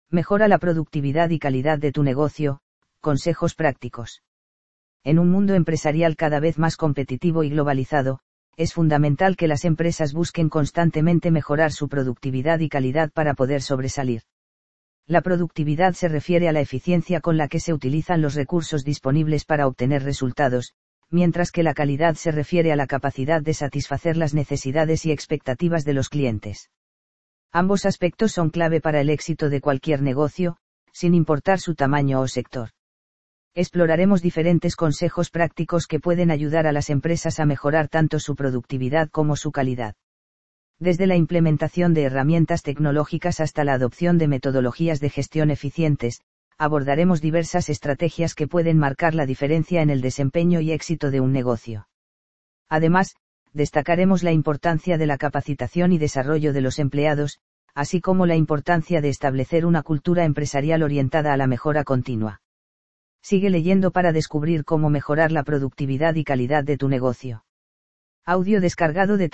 Mejora la productividad y calidad de tu negocio. Consejos prácticos. En un mundo empresarial cada vez más competitivo y globalizado, es fundamental que las empresas busquen constantemente mejorar su productividad y calidad para poder sobresalir. La productividad se refiere a la eficiencia con la que se utilizan los recursos disponibles para obtener resultados, mientras que la calidad se refiere a la capacidad de satisfacer las necesidades y expectativas de los clientes. Ambos aspectos son clave para el éxito de cualquier negocio, sin importar su tamaño o sector. Exploraremos diferentes consejos prácticos que pueden ayudar a las empresas a mejorar tanto su productividad como su calidad. Desde la implementación de herramientas tecnológicas hasta la adopción de metodologías de gestión eficientes, abordaremos diversas estrategias que pueden marcar la diferencia en el desempeño y éxito de un negocio. Además, destacaremos la importancia de la capacitación y desarrollo de los empleados, así como la importancia de establecer una cultura empresarial orientada a la mejora continua. Sigue leyendo para descubrir cómo mejorar la productividad y calidad de tu negocio. Audio descargado de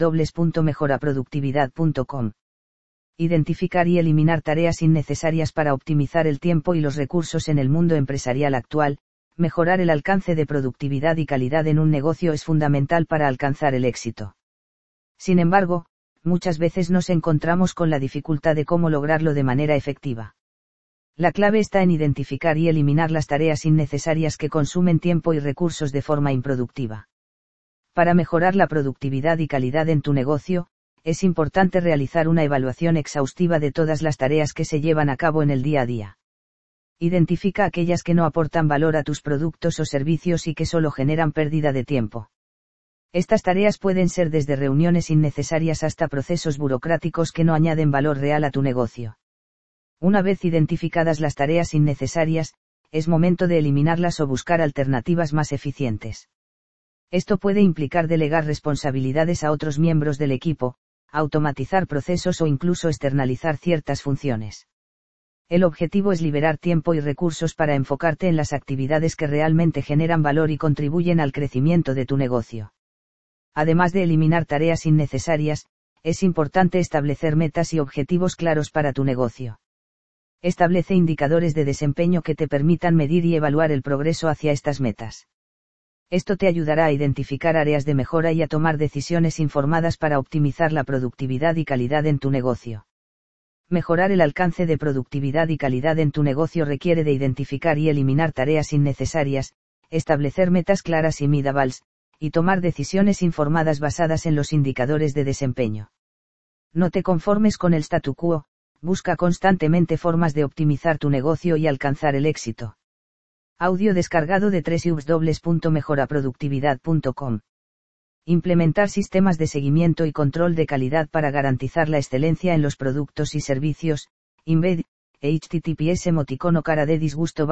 www.mejoraproductividad.com. Identificar y eliminar tareas innecesarias para optimizar el tiempo y los recursos en el mundo empresarial actual. Mejorar el alcance de productividad y calidad en un negocio es fundamental para alcanzar el éxito. Sin embargo, muchas veces nos encontramos con la dificultad de cómo lograrlo de manera efectiva. La clave está en identificar y eliminar las tareas innecesarias que consumen tiempo y recursos de forma improductiva. Para mejorar la productividad y calidad en tu negocio, es importante realizar una evaluación exhaustiva de todas las tareas que se llevan a cabo en el día a día. Identifica aquellas que no aportan valor a tus productos o servicios y que solo generan pérdida de tiempo. Estas tareas pueden ser desde reuniones innecesarias hasta procesos burocráticos que no añaden valor real a tu negocio. Una vez identificadas las tareas innecesarias, es momento de eliminarlas o buscar alternativas más eficientes. Esto puede implicar delegar responsabilidades a otros miembros del equipo, automatizar procesos o incluso externalizar ciertas funciones. El objetivo es liberar tiempo y recursos para enfocarte en las actividades que realmente generan valor y contribuyen al crecimiento de tu negocio. Además de eliminar tareas innecesarias, es importante establecer metas y objetivos claros para tu negocio. Establece indicadores de desempeño que te permitan medir y evaluar el progreso hacia estas metas. Esto te ayudará a identificar áreas de mejora y a tomar decisiones informadas para optimizar la productividad y calidad en tu negocio. Mejorar el alcance de productividad y calidad en tu negocio requiere de identificar y eliminar tareas innecesarias, establecer metas claras y measurable, y tomar decisiones informadas basadas en los indicadores de desempeño. No te conformes con el statu quo. Busca constantemente formas de optimizar tu negocio y alcanzar el éxito. Audio descargado de www.mejoraproductividad.com. Implementar sistemas de seguimiento y control de calidad para garantizar la excelencia en los productos y servicios. Embed, https://cara de disgusto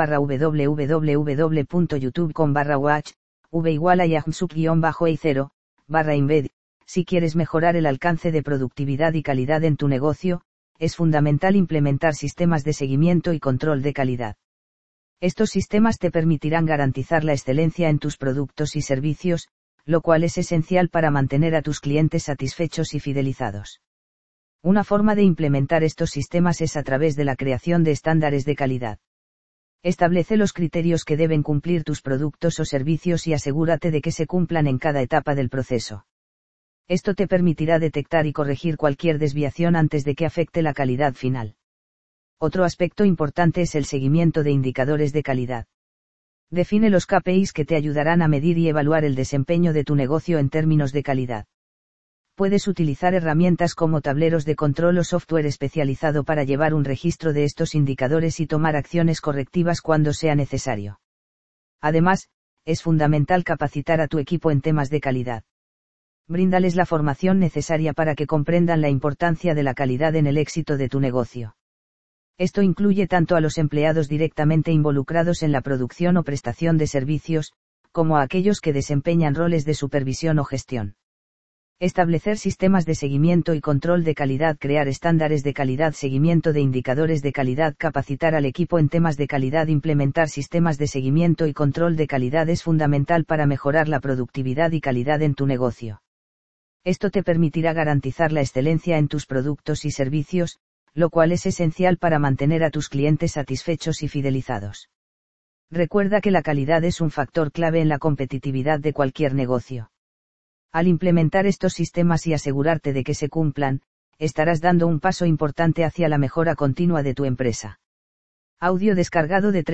www.youtube.com/watch, v=yahmsub-e0, /embed. Si quieres mejorar el alcance de productividad y calidad en tu negocio, es fundamental implementar sistemas de seguimiento y control de calidad. Estos sistemas te permitirán garantizar la excelencia en tus productos y servicios, lo cual es esencial para mantener a tus clientes satisfechos y fidelizados. Una forma de implementar estos sistemas es a través de la creación de estándares de calidad. Establece los criterios que deben cumplir tus productos o servicios y asegúrate de que se cumplan en cada etapa del proceso. Esto te permitirá detectar y corregir cualquier desviación antes de que afecte la calidad final. Otro aspecto importante es el seguimiento de indicadores de calidad. Define los KPIs que te ayudarán a medir y evaluar el desempeño de tu negocio en términos de calidad. Puedes utilizar herramientas como tableros de control o software especializado para llevar un registro de estos indicadores y tomar acciones correctivas cuando sea necesario. Además, es fundamental capacitar a tu equipo en temas de calidad. Bríndales la formación necesaria para que comprendan la importancia de la calidad en el éxito de tu negocio. Esto incluye tanto a los empleados directamente involucrados en la producción o prestación de servicios, como a aquellos que desempeñan roles de supervisión o gestión. Establecer sistemas de seguimiento y control de calidad, crear estándares de calidad, seguimiento de indicadores de calidad, capacitar al equipo en temas de calidad, implementar sistemas de seguimiento y control de calidad es fundamental para mejorar la productividad y calidad en tu negocio. Esto te permitirá garantizar la excelencia en tus productos y servicios, lo cual es esencial para mantener a tus clientes satisfechos y fidelizados. Recuerda que la calidad es un factor clave en la competitividad de cualquier negocio. Al implementar estos sistemas y asegurarte de que se cumplan, estarás dando un paso importante hacia la mejora continua de tu empresa. Audio descargado de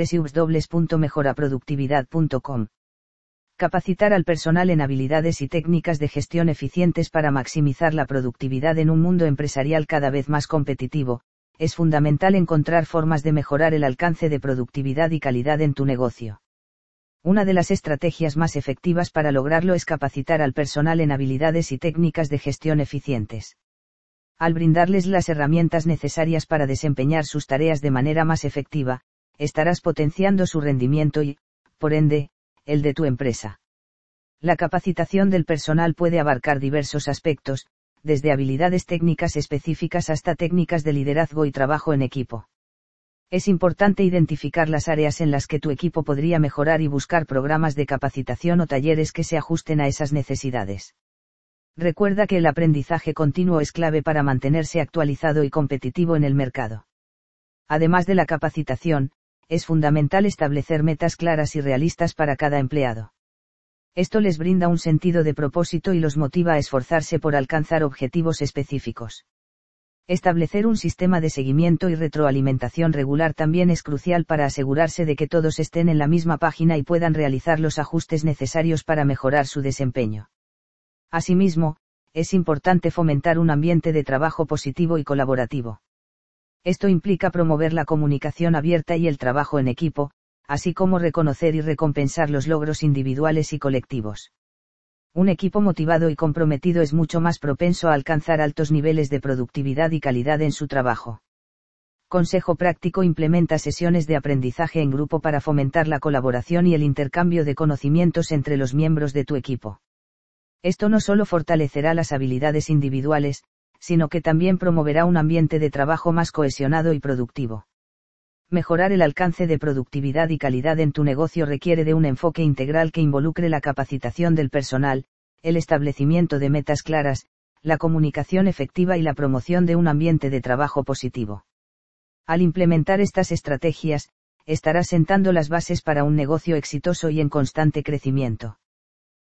www.mejoraproductividad.com. Capacitar al personal en habilidades y técnicas de gestión eficientes para maximizar la productividad en un mundo empresarial cada vez más competitivo. Es fundamental encontrar formas de mejorar el alcance de productividad y calidad en tu negocio. Una de las estrategias más efectivas para lograrlo es capacitar al personal en habilidades y técnicas de gestión eficientes. Al brindarles las herramientas necesarias para desempeñar sus tareas de manera más efectiva, estarás potenciando su rendimiento y, por ende, el de tu empresa. La capacitación del personal puede abarcar diversos aspectos, desde habilidades técnicas específicas hasta técnicas de liderazgo y trabajo en equipo. Es importante identificar las áreas en las que tu equipo podría mejorar y buscar programas de capacitación o talleres que se ajusten a esas necesidades. Recuerda que el aprendizaje continuo es clave para mantenerse actualizado y competitivo en el mercado. Además de la capacitación, es fundamental establecer metas claras y realistas para cada empleado. Esto les brinda un sentido de propósito y los motiva a esforzarse por alcanzar objetivos específicos. Establecer un sistema de seguimiento y retroalimentación regular también es crucial para asegurarse de que todos estén en la misma página y puedan realizar los ajustes necesarios para mejorar su desempeño. Asimismo, es importante fomentar un ambiente de trabajo positivo y colaborativo. Esto implica promover la comunicación abierta y el trabajo en equipo, así como reconocer y recompensar los logros individuales y colectivos. Un equipo motivado y comprometido es mucho más propenso a alcanzar altos niveles de productividad y calidad en su trabajo. Consejo práctico: implementa sesiones de aprendizaje en grupo para fomentar la colaboración y el intercambio de conocimientos entre los miembros de tu equipo. Esto no solo fortalecerá las habilidades individuales, sino que también promoverá un ambiente de trabajo más cohesionado y productivo. Mejorar el alcance de productividad y calidad en tu negocio requiere de un enfoque integral que involucre la capacitación del personal, el establecimiento de metas claras, la comunicación efectiva y la promoción de un ambiente de trabajo positivo. Al implementar estas estrategias, estarás sentando las bases para un negocio exitoso y en constante crecimiento.